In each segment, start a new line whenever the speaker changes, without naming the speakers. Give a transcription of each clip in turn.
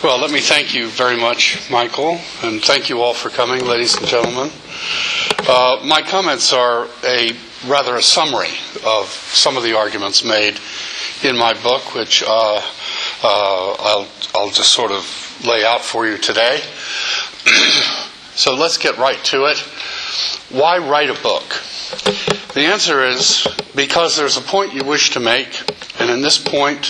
Well, let me thank you very much, Michael, and thank you all for coming, ladies and gentlemen. My comments are rather a summary of some of the arguments made in my book, which I'll just sort of lay out for you today. So let's get right to it. Why write a book? The answer is because there's a point you wish to make, and in this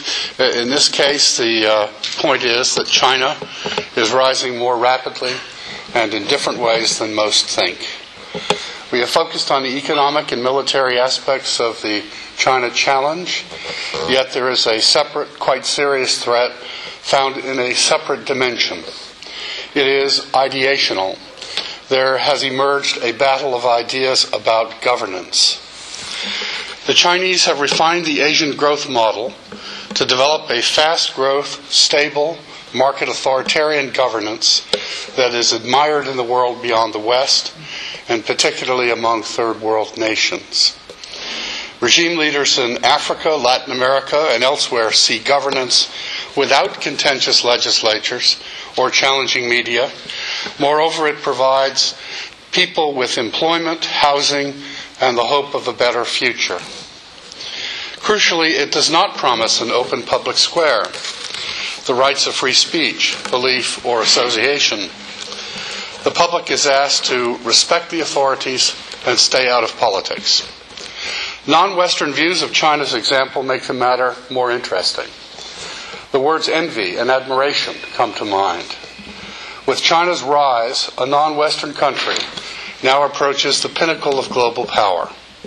case, the point is that China is rising more rapidly and in different ways than most think. We have focused on the economic and military aspects of the China challenge, yet there is a separate, quite serious threat found in a separate dimension. It is ideational. There has emerged a battle of ideas about governance. The Chinese have refined the Asian growth model to develop a fast growth, stable, market authoritarian governance that is admired in the world beyond the West, and particularly among third world nations. Regime leaders in Africa, Latin America, and elsewhere see governance without contentious legislatures or challenging media. Moreover, it provides people with employment, housing, and the hope of a better future. Crucially, it does not promise an open public square, the rights of free speech, belief, or association. The public is asked to respect the authorities and stay out of politics. Non-Western views of China's example make the matter more interesting. The words envy and admiration come to mind. With China's rise, a non-Western country now approaches the pinnacle of global power.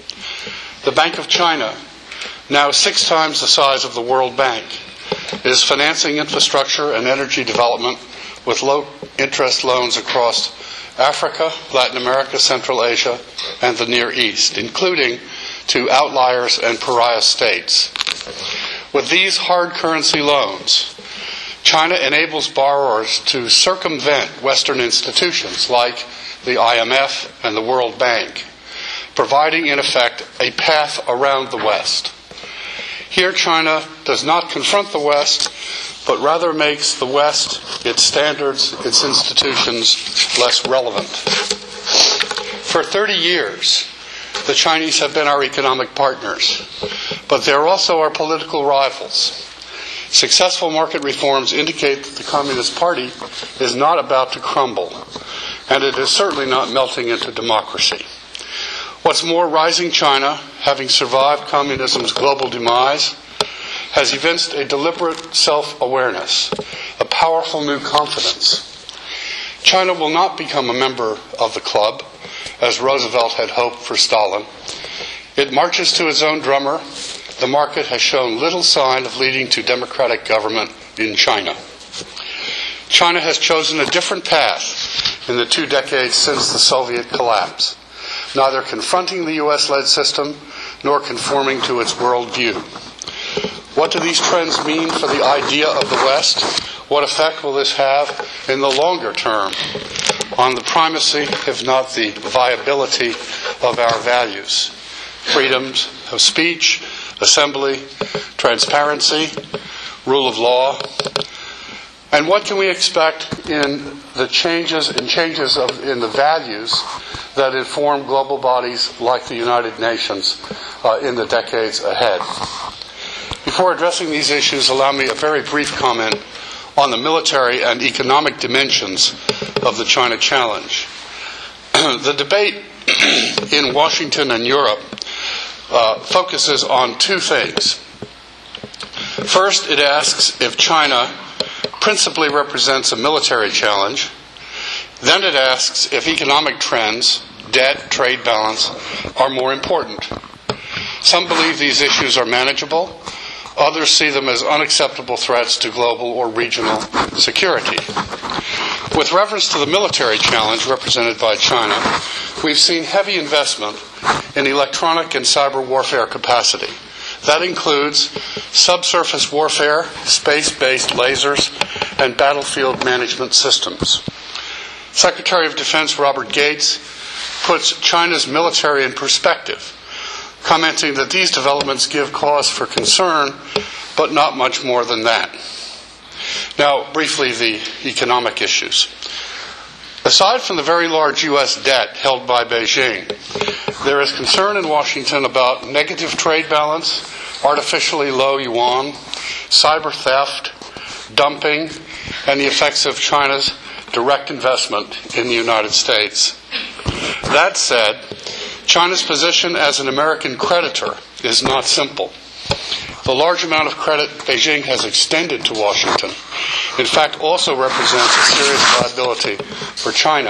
The Bank of China, now 6 times the size of the World Bank, is financing infrastructure and energy development with low-interest loans across Africa, Latin America, Central Asia, and the Near East, including to outliers and pariah states. With these hard currency loans, China enables borrowers to circumvent Western institutions like the IMF and the World Bank, providing, in effect, a path around the West. Here, China does not confront the West, but rather makes the West, its standards, its institutions, less relevant. For 30 years, the Chinese have been our economic partners, but they're also our political rivals. Successful market reforms indicate that the Communist Party is not about to crumble, and it is certainly not melting into democracy. What's more, rising China, having survived communism's global demise, has evinced a deliberate self-awareness, a powerful new confidence. China will not become a member of the club, as Roosevelt had hoped for Stalin. It marches to its own drummer. The market has shown little sign of leading to democratic government in China. China has chosen a different path in the 2 decades since the Soviet collapse, neither confronting the U.S.-led system nor conforming to its worldview. What do these trends mean for the idea of the West? What effect will this have in the longer term on the primacy, if not the viability, of our values? Freedoms of speech, assembly, transparency, rule of law. And what can we expect in the changes in the values that inform global bodies like the United Nations in the decades ahead? Before addressing these issues, allow me a very brief comment on the military and economic dimensions of the China challenge. The debate in Washington and Europe focuses on 2 things. First, it asks if China principally represents a military challenge. Then it asks if economic trends, debt, trade balance, are more important. Some believe these issues are manageable. Others see them as unacceptable threats to global or regional security. With reference to the military challenge represented by China, we've seen heavy investment in electronic and cyber warfare capacity. That includes subsurface warfare, space-based lasers, and battlefield management systems. Secretary of Defense Robert Gates puts China's military in perspective, commenting that these developments give cause for concern, but not much more than that. Now, briefly, the economic issues. Aside from the very large U.S. debt held by Beijing, there is concern in Washington about negative trade balance, artificially low yuan, cyber theft, dumping, and the effects of China's direct investment in the United States. That said, China's position as an American creditor is not simple. The large amount of credit Beijing has extended to Washington, in fact, also represents a serious liability for China.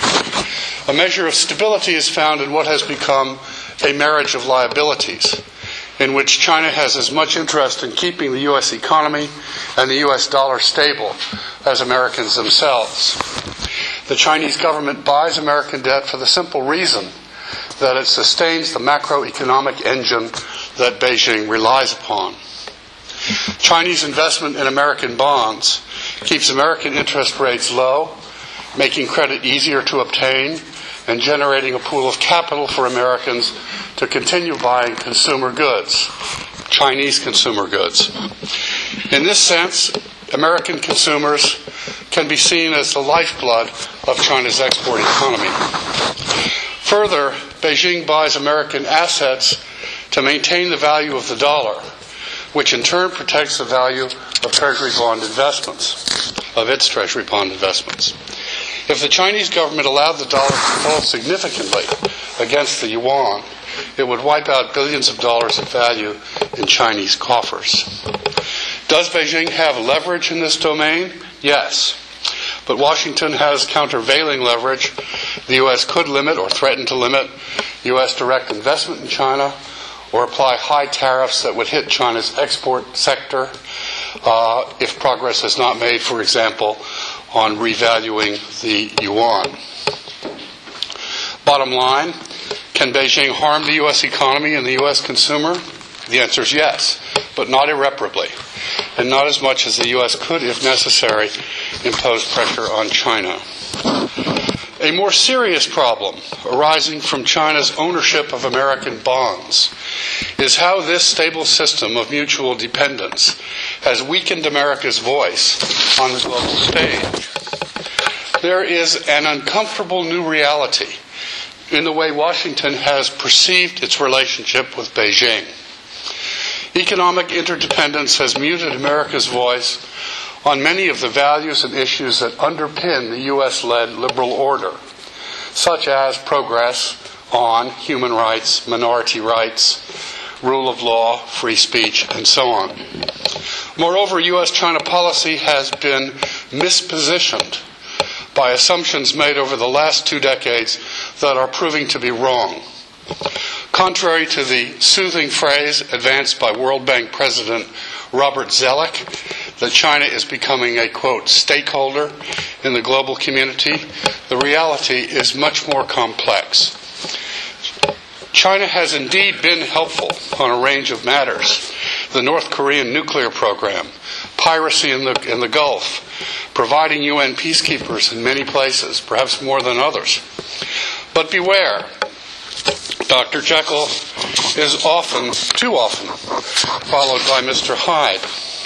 A measure of stability is found in what has become a marriage of liabilities, in which China has as much interest in keeping the U.S. economy and the U.S. dollar stable as Americans themselves. The Chinese government buys American debt for the simple reason that it sustains the macroeconomic engine that Beijing relies upon. Chinese investment in American bonds keeps American interest rates low, making credit easier to obtain, and generating a pool of capital for Americans to continue buying consumer goods, Chinese consumer goods. In this sense, American consumers can be seen as the lifeblood of China's export economy. Further, Beijing buys American assets to maintain the value of the dollar, which in turn protects the value of Treasury bond investments, of its Treasury bond investments. If the Chinese government allowed the dollar to fall significantly against the yuan, it would wipe out billions of dollars of value in Chinese coffers. Does Beijing have leverage in this domain? Yes. But Washington has countervailing leverage. The U.S. could limit or threaten to limit U.S. direct investment in China, or apply high tariffs that would hit China's export sector if progress is not made, for example, on revaluing the yuan. Bottom line, can Beijing harm the U.S. economy and the U.S. consumer? The answer is yes, but not irreparably, and not as much as the U.S. could, if necessary, impose pressure on China. A more serious problem arising from China's ownership of American bonds is how this stable system of mutual dependence has weakened America's voice on the global stage. There is an uncomfortable new reality in the way Washington has perceived its relationship with Beijing. Economic interdependence has muted America's voice on many of the values and issues that underpin the U.S.-led liberal order, such as progress on human rights, minority rights, rule of law, free speech, and so on. Moreover, U.S.-China policy has been mispositioned by assumptions made over the last 2 decades that are proving to be wrong. Contrary to the soothing phrase advanced by World Bank President Robert Zoellick, that China is becoming a, quote, stakeholder in the global community, the reality is much more complex. China has indeed been helpful on a range of matters. The North Korean nuclear program, piracy in the Gulf, providing UN peacekeepers in many places, perhaps more than others. But beware, Dr. Jekyll is often, too often, followed by Mr. Hyde.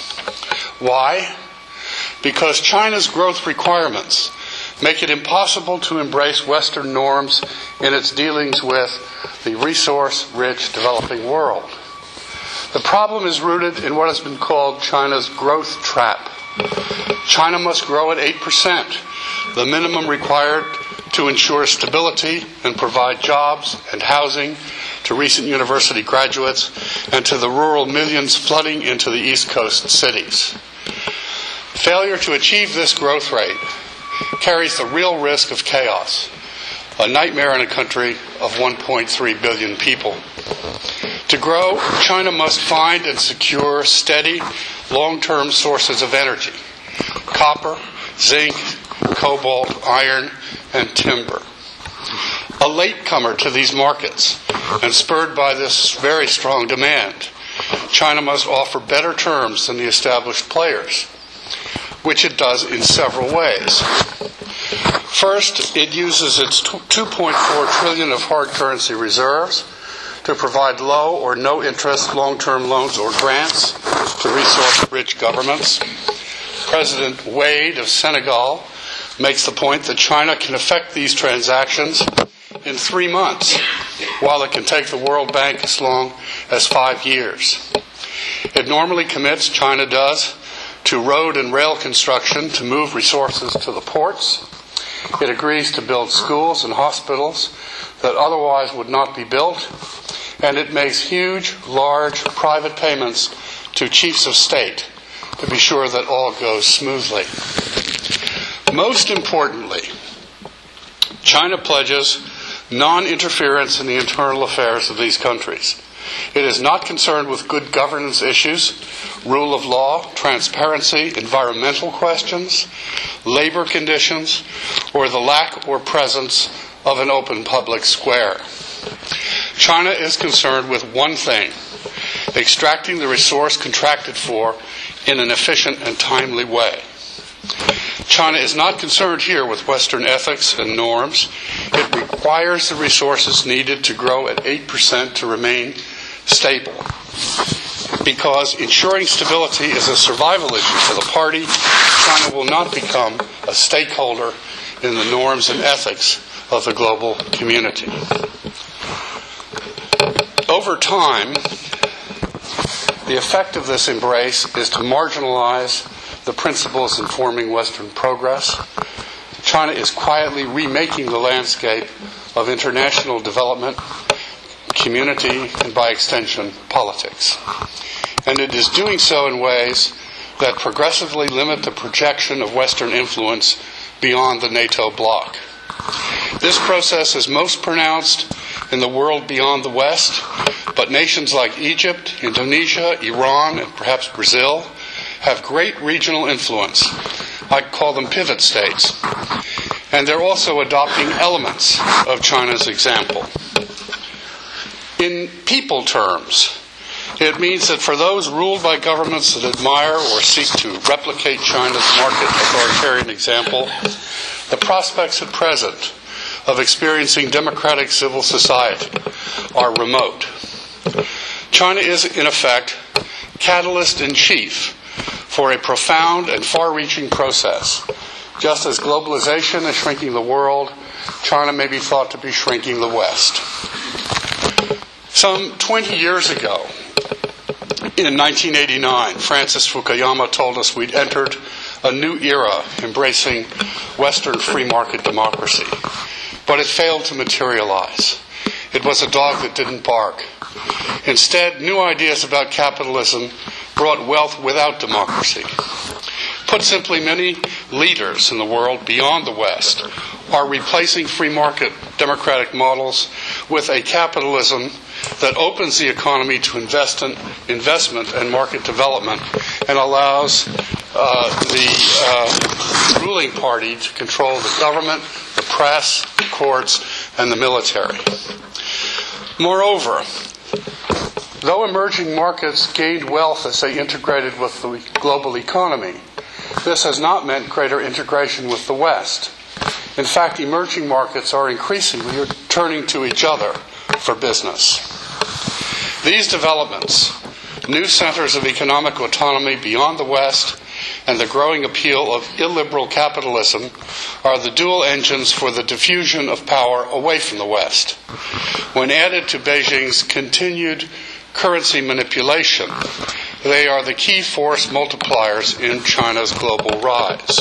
Why? Because China's growth requirements make it impossible to embrace Western norms in its dealings with the resource-rich developing world. The problem is rooted in what has been called China's growth trap. China must grow at 8%, the minimum required to ensure stability and provide jobs and housing to recent university graduates and to the rural millions flooding into the East Coast cities. Failure to achieve this growth rate carries the real risk of chaos, a nightmare in a country of 1.3 billion people. To grow, China must find and secure steady, long-term sources of energy: copper, zinc, cobalt, iron, and timber. A latecomer to these markets, and spurred by this very strong demand, China must offer better terms than the established players, which it does in several ways. First, it uses its $2.4 trillion of hard currency reserves to provide low or no interest long-term loans or grants to resource-rich governments. President Wade of Senegal makes the point that China can effect these transactions in 3 months, while it can take the World Bank as long as 5 years. It normally commits, China does, to road and rail construction to move resources to the ports. It agrees to build schools and hospitals that otherwise would not be built. And it makes huge, large private payments to chiefs of state to be sure that all goes smoothly. Most importantly, China pledges non-interference in the internal affairs of these countries. It is not concerned with good governance issues, rule of law, transparency, environmental questions, labor conditions, or the lack or presence of an open public square. China is concerned with one thing: extracting the resource contracted for in an efficient and timely way. China is not concerned here with Western ethics and norms. It requires the resources needed to grow at 8% to remain stable. Because ensuring stability is a survival issue for the party, China will not become a stakeholder in the norms and ethics of the global community. Over time, the effect of this embrace is to marginalize the principles informing Western progress. China is quietly remaking the landscape of international development, community, and by extension, politics. And it is doing so in ways that progressively limit the projection of Western influence beyond the NATO bloc. This process is most pronounced in the world beyond the West, but nations like Egypt, Indonesia, Iran, and perhaps Brazil have great regional influence. I call them pivot states. And they're also adopting elements of China's example. In people terms, it means that for those ruled by governments that admire or seek to replicate China's market authoritarian example, the prospects at present of experiencing democratic civil society are remote. China is, in effect, catalyst in chief for a profound and far-reaching process. Just as globalization is shrinking the world, China may be thought to be shrinking the West. Some 20 years ago, in 1989, Francis Fukuyama told us we'd entered a new era embracing Western free market democracy. But it failed to materialize. It was a dog that didn't bark. Instead, new ideas about capitalism brought wealth without democracy. Put simply, many leaders in the world beyond the West are replacing free market democratic models with a capitalism that opens the economy to investment and market development and allows the ruling party to control the government, the press, the courts, and the military. Moreover, though emerging markets gained wealth as they integrated with the global economy, this has not meant greater integration with the West. In fact, emerging markets are increasingly turning to each other for business. These developments, new centers of economic autonomy beyond the West, and the growing appeal of illiberal capitalism are the dual engines for the diffusion of power away from the West. When added to Beijing's continued currency manipulation, they are the key force multipliers in China's global rise.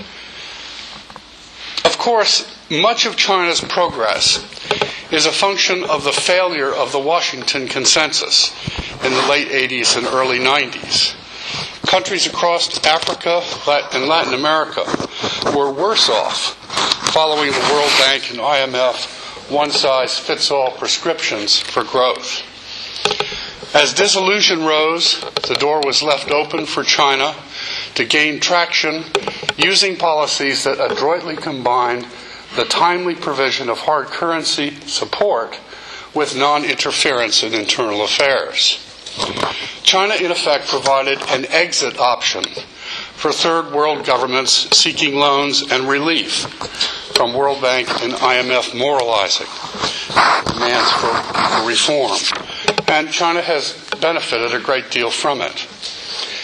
Of course, much of China's progress is a function of the failure of the Washington Consensus in the late 80s and early 90s. Countries across Africa and Latin America were worse off following the World Bank and IMF one-size-fits-all prescriptions for growth. As disillusion rose, the door was left open for China to gain traction using policies that adroitly combined the timely provision of hard currency support with non-interference in internal affairs. China, in effect, provided an exit option for third world governments seeking loans and relief from World Bank and IMF moralizing demands for reform. And China has benefited a great deal from it.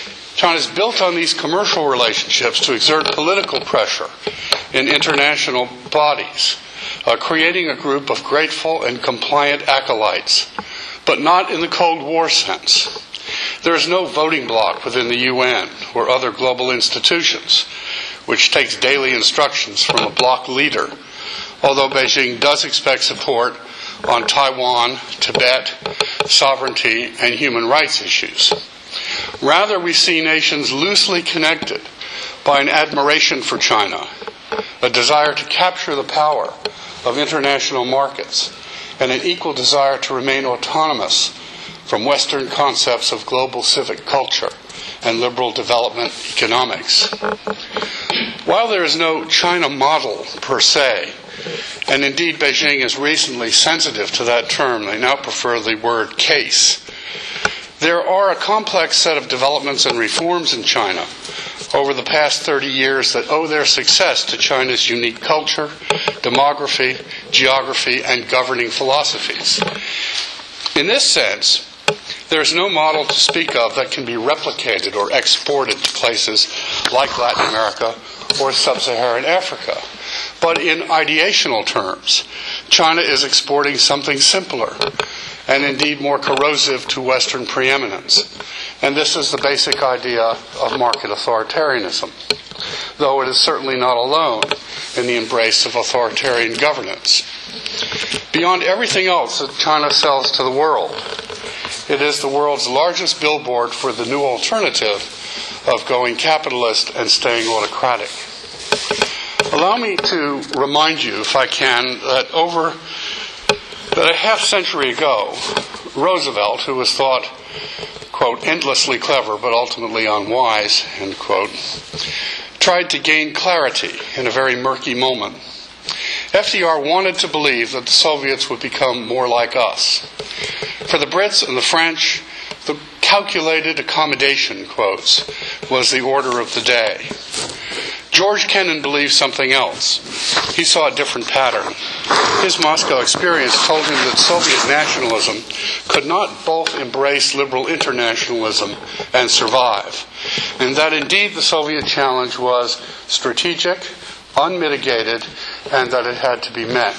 China's built on these commercial relationships to exert political pressure in international bodies, creating a group of grateful and compliant acolytes, but not in the Cold War sense. There is no voting bloc within the UN or other global institutions, which takes daily instructions from a bloc leader, although Beijing does expect support on Taiwan, Tibet, sovereignty, and human rights issues. Rather, we see nations loosely connected by an admiration for China, a desire to capture the power of international markets, and an equal desire to remain autonomous from Western concepts of global civic culture and liberal development economics. While there is no China model per se, and indeed Beijing is recently sensitive to that term, they now prefer the word case, there are a complex set of developments and reforms in China over the past 30 years that owe their success to China's unique culture, demography, geography, and governing philosophies. In this sense, there is no model to speak of that can be replicated or exported to places like Latin America or sub-Saharan Africa. But in ideational terms, China is exporting something simpler and indeed more corrosive to Western preeminence. And this is the basic idea of market authoritarianism, though it is certainly not alone in the embrace of authoritarian governance. Beyond everything else that China sells to the world, it is the world's largest billboard for the new alternative of going capitalist and staying autocratic. Allow me to remind you, if I can, that a half century ago, Roosevelt, who was thought, quote, endlessly clever but ultimately unwise, end quote, tried to gain clarity in a very murky moment. FDR wanted to believe that the Soviets would become more like us. For the Brits and the French, the calculated accommodation, quotes, was the order of the day. George Kennan believed something else. He saw a different pattern. His Moscow experience told him that Soviet nationalism could not both embrace liberal internationalism and survive, and that indeed the Soviet challenge was strategic, unmitigated, and that it had to be met.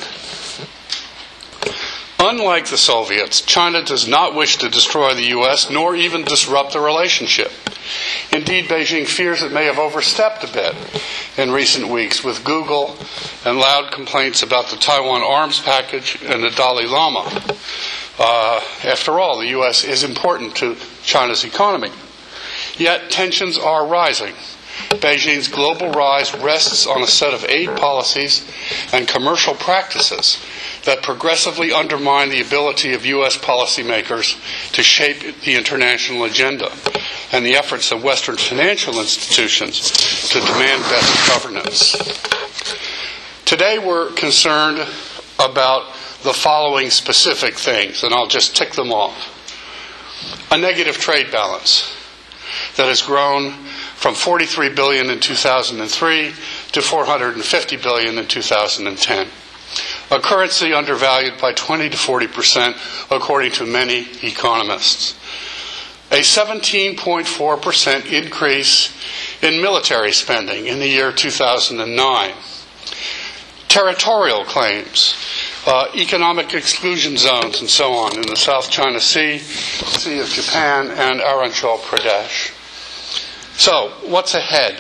Unlike the Soviets, China does not wish to destroy the U.S. nor even disrupt the relationship. Indeed, Beijing fears it may have overstepped a bit in recent weeks with Google and loud complaints about the Taiwan arms package and the Dalai Lama. After all, the U.S. is important to China's economy. Yet tensions are rising. Beijing's global rise rests on a set of aid policies and commercial practices that progressively undermine the ability of U.S. policymakers to shape the international agenda and the efforts of Western financial institutions to demand better governance. Today we're concerned about the following specific things, and I'll just tick them off. A negative trade balance that has grown from $43 billion in 2003 to $450 billion in 2010. A currency undervalued by 20 to 40%, according to many economists. A 17.4% increase in military spending in the year 2009. Territorial claims, economic exclusion zones, and so on in the South China Sea, Sea of Japan, and Arunachal Pradesh. So, what's ahead?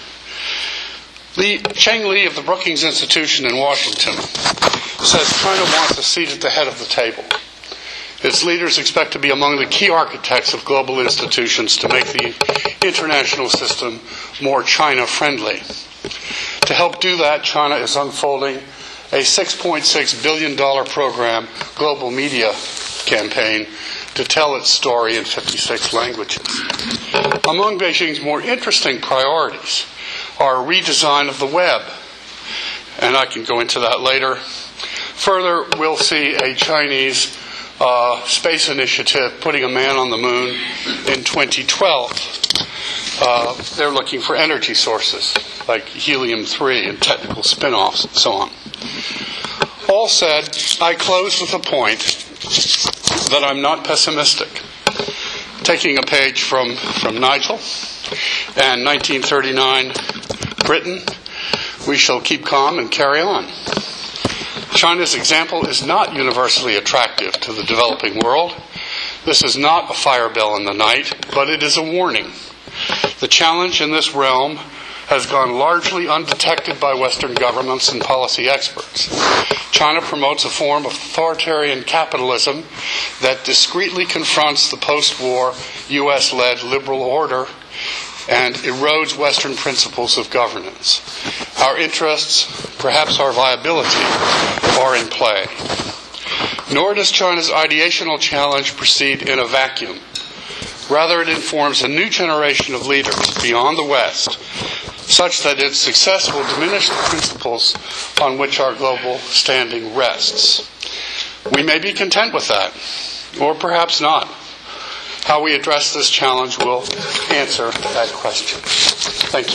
Cheng Li of the Brookings Institution in Washington says China wants a seat at the head of the table. Its leaders expect to be among the key architects of global institutions to make the international system more China-friendly. To help do that, China is unfolding a $6.6 billion program, global media campaign, to tell its story in 56 languages. Among Beijing's more interesting priorities are a redesign of the web, and I can go into that later. Further, we'll see a Chinese space initiative putting a man on the moon in 2012. They're looking for energy sources like helium-3 and technical spin-offs and so on. All said, I close with a point that I'm not pessimistic. Taking a page from Nigel, and 1939 Britain, we shall keep calm and carry on. China's example is not universally attractive to the developing world. This is not a fire bell in the night, but it is a warning. The challenge in this realm has gone largely undetected by Western governments and policy experts. China promotes a form of authoritarian capitalism that discreetly confronts the post-war U.S.-led liberal order and erodes Western principles of governance. Our interests, perhaps our viability, are in play. Nor does China's ideational challenge proceed in a vacuum. Rather, it informs a new generation of leaders beyond the West, such that its success will diminish the principles on which our global standing rests. We may be content with that, or perhaps not. How we address this challenge will answer that question. Thank you.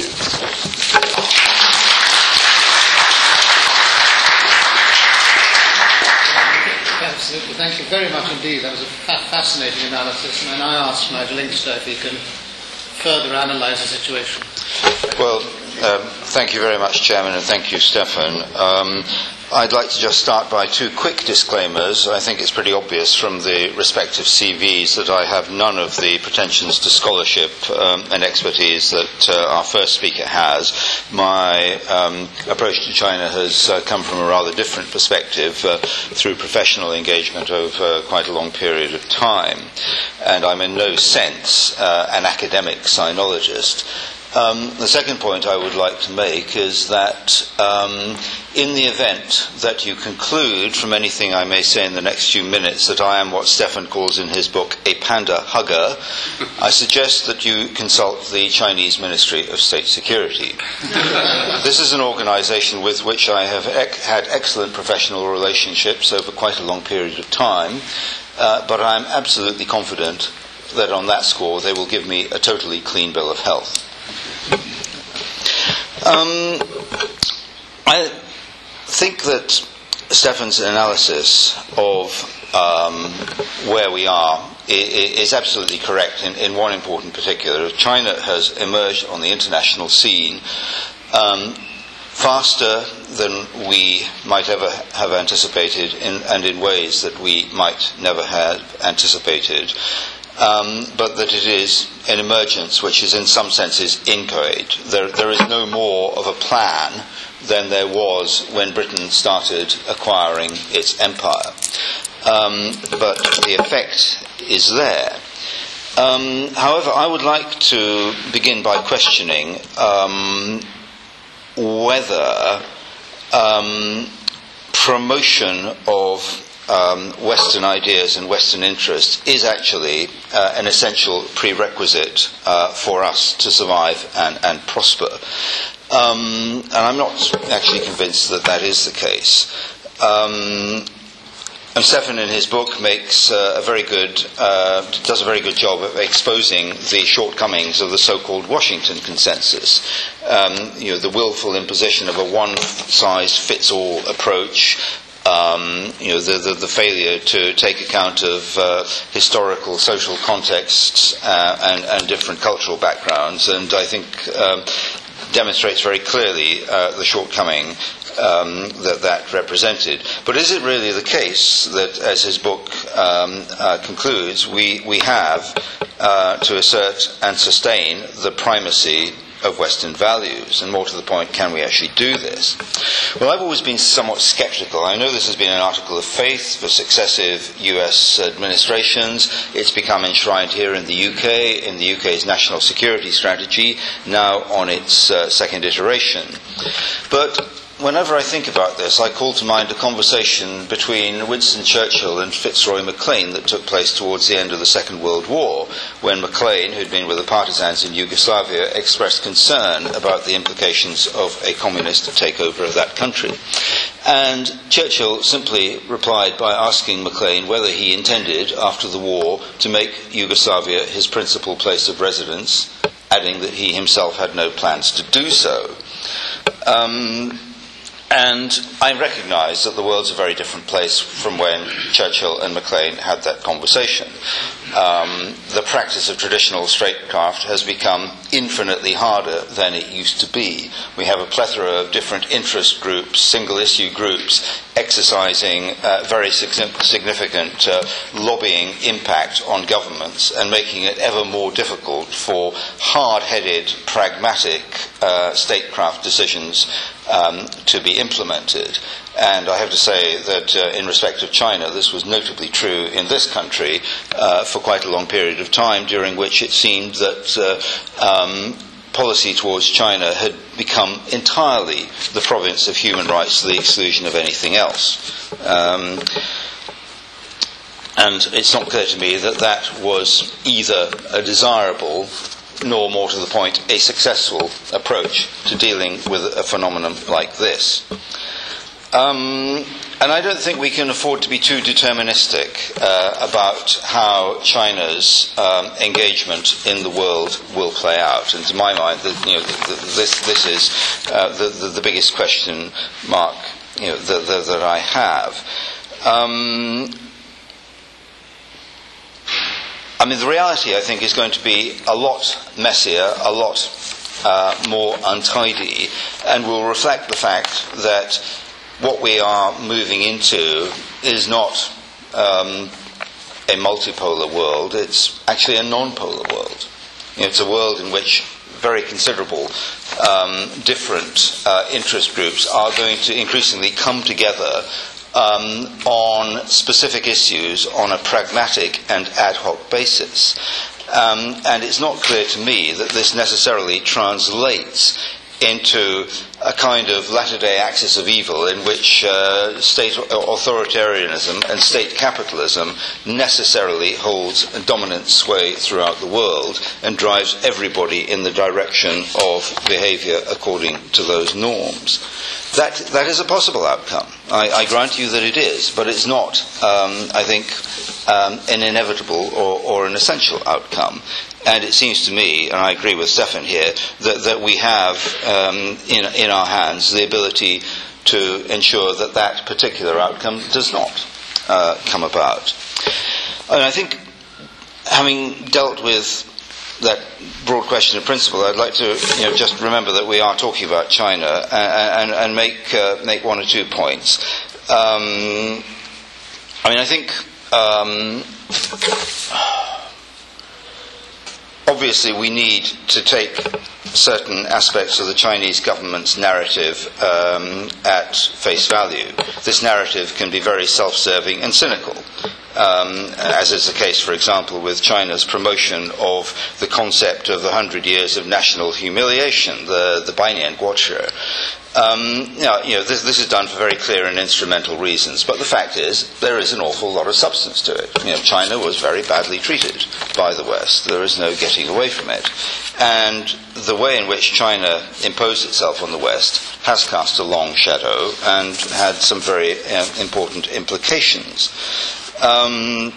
Absolutely. Thank you very much indeed. That was a fascinating analysis, and I asked Nigel Inkster if he can further analyse the situation.
Well, thank you very much, Chairman, and thank you, Stefan. I'd like to just start by two quick disclaimers. I think it's pretty obvious from the respective CVs that I have none of the pretensions to scholarship and expertise that our first speaker has. My approach to China has come from a rather different perspective through professional engagement over quite a long period of time. And I'm in no sense an academic sinologist. The second point I would like to make is that in the event that you conclude from anything I may say in the next few minutes that I am what Stefan calls in his book a panda hugger, I suggest that you consult the Chinese Ministry of State Security. This is an organization with which I have had excellent professional relationships over quite a long period of time, but I am absolutely confident that on that score they will give me a totally clean bill of health. I think that Stefan's analysis of where we are is absolutely correct in one important particular. China has emerged on the international scene faster than we might ever have anticipated and in ways that we might never have anticipated. But that it is an emergence which is in some senses inchoate. There is no more of a plan than there was when Britain started acquiring its empire. But the effect is there. However, I would like to begin by questioning whether promotion of Western ideas and Western interests is actually an essential prerequisite for us to survive and prosper. And I'm not actually convinced that that is the case. And Stefan in his book does a very good job of exposing the shortcomings of the so-called Washington consensus. The willful imposition of a one-size-fits-all approach, the failure to take account of historical, social contexts and different cultural backgrounds, and I think demonstrates very clearly the shortcoming that represented. But is it really the case that, as his book concludes, we have to assert and sustain the primacy of Western values? And more to the point, can we actually do this? Well, I've always been somewhat sceptical. I know this has been an article of faith for successive US administrations. It's become enshrined here in the UK, in the UK's national security strategy, now on its second iteration. But whenever I think about this, I call to mind a conversation between Winston Churchill and Fitzroy Maclean that took place towards the end of the Second World War, when Maclean, who'd been with the partisans in Yugoslavia, expressed concern about the implications of a communist takeover of that country. And Churchill simply replied by asking Maclean whether he intended, after the war, to make Yugoslavia his principal place of residence, adding that he himself had no plans to do so. And I recognise that the world's a very different place from when Churchill and Maclean had that conversation. The practice of traditional statecraft has become infinitely harder than it used to be. We have a plethora of different interest groups, single-issue groups, exercising very significant lobbying impact on governments and making it ever more difficult for hard-headed, pragmatic statecraft decisions to be implemented. And I have to say that in respect of China, this was notably true in this country for quite a long period of time, during which it seemed that policy towards China had become entirely the province of human rights to the exclusion of anything else. And it's not clear to me that that was either a desirable, nor, more to the point, a successful approach to dealing with a phenomenon like this. And I don't think we can afford to be too deterministic about how China's engagement in the world will play out. And to my mind, this is the biggest question mark that I have. I mean, the reality, I think, is going to be a lot messier, a lot more untidy, and will reflect the fact that what we are moving into is not a multipolar world, it's actually a non-polar world. It's a world in which very considerable different interest groups are going to increasingly come together on specific issues on a pragmatic and ad hoc basis. And it's not clear to me that this necessarily translates into a kind of latter-day axis of evil in which state authoritarianism and state capitalism necessarily holds a dominant sway throughout the world and drives everybody in the direction of behaviour according to those norms. That is a possible outcome. I grant you that it is, but it's not, I think, an inevitable or an essential outcome. And it seems to me, and I agree with Stefan here, that we have in our hands the ability to ensure that that particular outcome does not come about. And I think, having dealt with that broad question of principle, I'd like to just remember that we are talking about China and make one or 2 points. I mean, I think obviously we need to take certain aspects of the Chinese government's narrative at face value. This narrative can be very self-serving and cynical, as is the case, for example, with China's promotion of the concept of the 100 years of national humiliation, the Bainian Guochi. This is done for very clear and instrumental reasons, but the fact is there is an awful lot of substance to it. China was very badly treated by the West. There is no getting away from it. And the way in which China imposed itself on the West has cast a long shadow and had some very important implications. And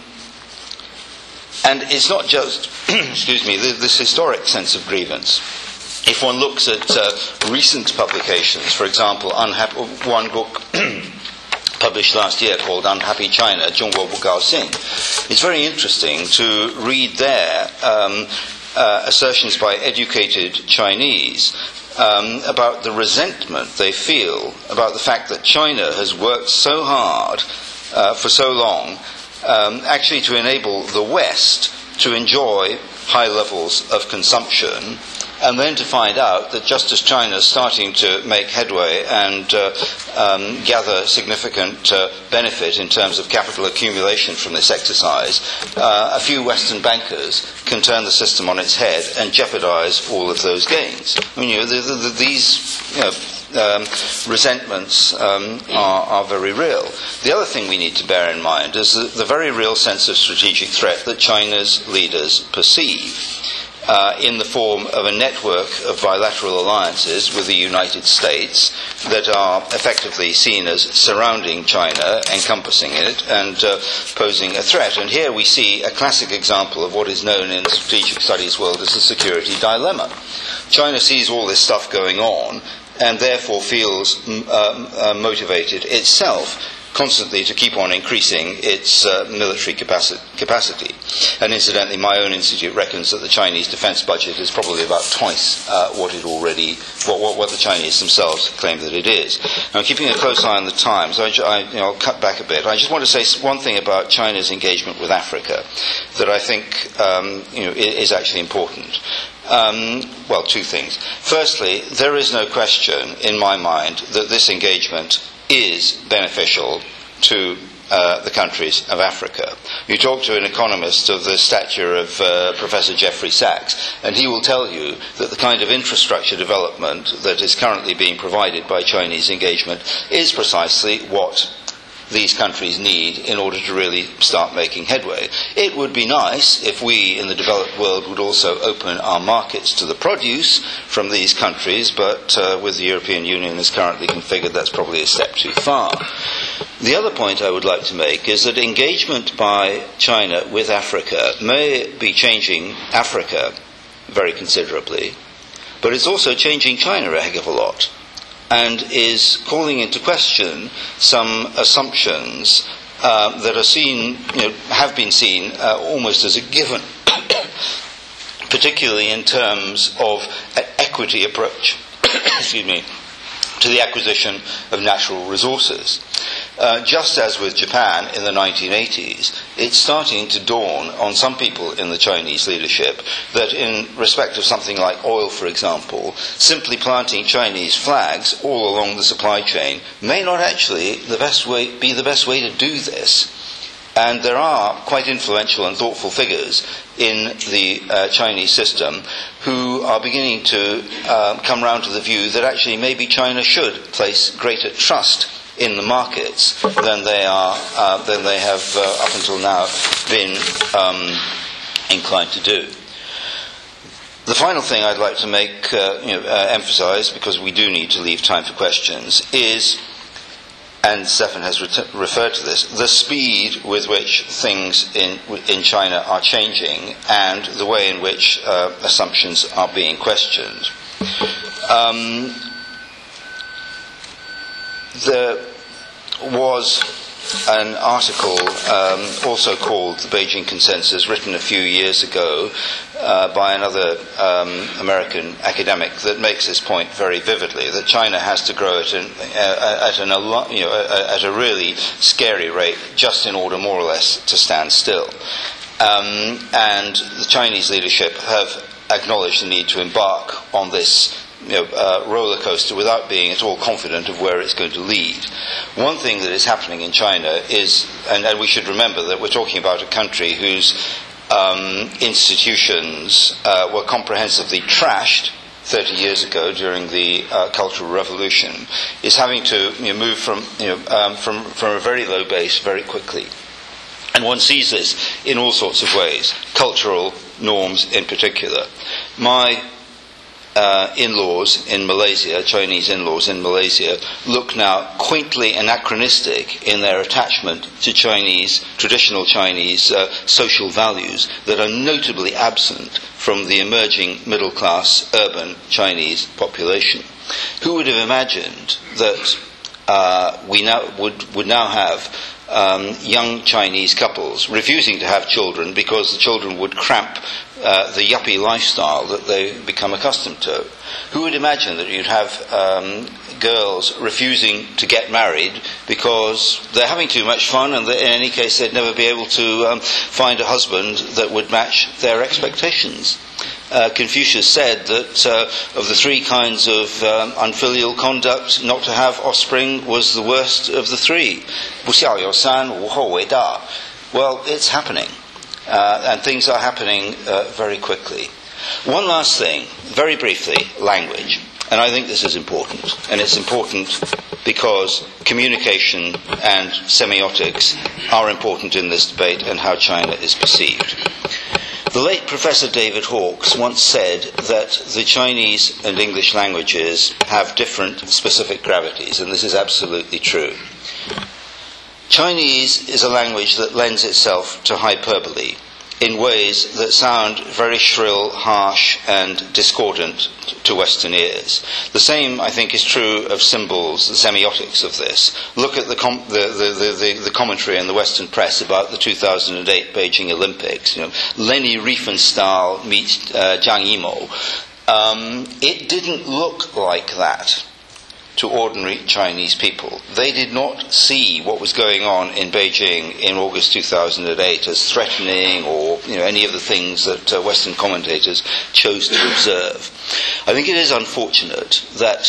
it's not just, this historic sense of grievance. If one looks at recent publications, for example, one book published last year called Unhappy China, 中国不高兴, it's very interesting to read there assertions by educated Chinese about the resentment they feel about the fact that China has worked so hard for so long actually to enable the West to enjoy high levels of consumption, and then to find out that just as China is starting to make headway and gather significant benefit in terms of capital accumulation from this exercise, a few Western bankers can turn the system on its head and jeopardize all of those gains. I mean, these resentments are very real. The other thing we need to bear in mind is the very real sense of strategic threat that China's leaders perceive in the form of a network of bilateral alliances with the United States that are effectively seen as surrounding China, encompassing it, and posing a threat. And here we see a classic example of what is known in the strategic studies world as the security dilemma. China sees all this stuff going on, and therefore feels motivated itself constantly to keep on increasing its military capacity. And incidentally, my own institute reckons that the Chinese defense budget is probably about twice what the Chinese themselves claim that it is. Now, keeping a close eye on the times, I'll cut back a bit. I just want to say one thing about China's engagement with Africa that I think is actually important. Well, two things. Firstly, there is no question in my mind that this engagement is beneficial to the countries of Africa. You talk to an economist of the stature of Professor Jeffrey Sachs, and he will tell you that the kind of infrastructure development that is currently being provided by Chinese engagement is precisely what these countries need in order to really start making headway. It would be nice if we in the developed world would also open our markets to the produce from these countries, but with the European Union as currently configured, that's probably a step too far. The other point I would like to make is that engagement by China with Africa may be changing Africa very considerably, but it's also changing China a heck of a lot, and is calling into question some assumptions that are seen, have been seen almost as a given, particularly in terms of an equity approach, excuse me, to the acquisition of natural resources. Just as with Japan in the 1980s, it's starting to dawn on some people in the Chinese leadership that in respect of something like oil, for example, simply planting Chinese flags all along the supply chain may not actually be the best way to do this. And there are quite influential and thoughtful figures in the Chinese system who are beginning to come round to the view that actually maybe China should place greater trust in the markets than they have up until now been inclined to do. The final thing I'd like to make emphasise, because we do need to leave time for questions, is, and Stefan has referred to this, the speed with which things in China are changing and the way in which assumptions are being questioned. There was an article also called The Beijing Consensus, written a few years ago by another American academic, that makes this point very vividly, that China has to grow at a really scary rate just in order more or less to stand still. And the Chinese leadership have acknowledged the need to embark on this roller coaster without being at all confident of where it's going to lead. One thing that is happening in China is, and we should remember that we're talking about a country whose institutions were comprehensively trashed 30 years ago during the Cultural Revolution, is having to move from a very low base very quickly. And one sees this in all sorts of ways, cultural norms in particular. My in-laws in Malaysia, Chinese in-laws in Malaysia, look now quaintly anachronistic in their attachment to traditional Chinese social values that are notably absent from the emerging middle-class urban Chinese population. Who would have imagined that we now would now have young Chinese couples refusing to have children because the children would cramp the yuppie lifestyle that they become accustomed to? Who would imagine that you'd have girls refusing to get married because they're having too much fun, and that in any case they'd never be able to find a husband that would match their expectations? Confucius said that of the three kinds of unfilial conduct, not to have offspring was the worst of the three. 不孝有三，无后为大. Well, it's happening. And things are happening very quickly. One last thing, very briefly, language. And I think this is important. And it's important because communication and semiotics are important in this debate and how China is perceived. The late Professor David Hawkes once said that the Chinese and English languages have different specific gravities, and this is absolutely true. Chinese is a language that lends itself to hyperbole. in ways that sound very shrill, harsh, and discordant to Western ears. The same, I think, is true of symbols, the semiotics of this. Look at the commentary in the Western press about the 2008 Beijing Olympics. Leni Riefenstahl meets Jiang Yimou. It didn't look like that to ordinary Chinese people. They did not see what was going on in Beijing in August 2008 as threatening or any of the things that Western commentators chose to observe. I think it is unfortunate that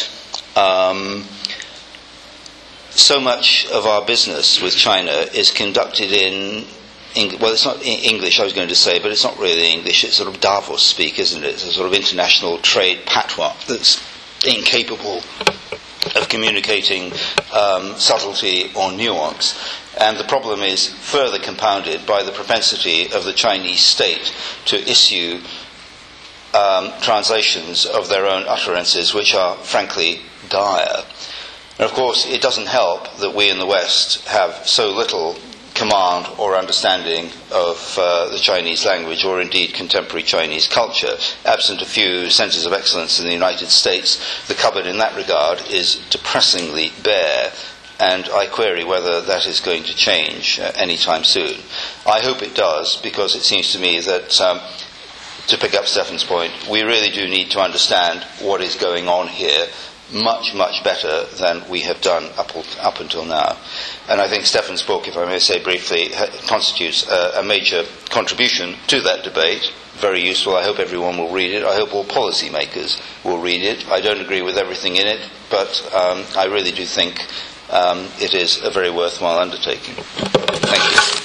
so much of our business with China is conducted in well, it's not English, I was going to say, but it's not really English. It's sort of Davos speak, isn't it? It's a sort of international trade patois that's incapable of communicating subtlety or nuance. And the problem is further compounded by the propensity of the Chinese state to issue translations of their own utterances, which are frankly dire. And of course, it doesn't help that we in the West have so little command or understanding of the Chinese language, or indeed contemporary Chinese culture. Absent a few centres of excellence in the United States, the cupboard in that regard is depressingly bare, and I query whether that is going to change anytime soon. I hope it does, because it seems to me that, to pick up Stefan's point, we really do need to understand what is going on here much, much better than we have done up until now. And I think Stefan's book, if I may say briefly, constitutes a major contribution to that debate. Very useful. I hope everyone will read it. I hope all policymakers will read it. I don't agree with everything in it, but I really do think it is a very worthwhile undertaking. Thank you.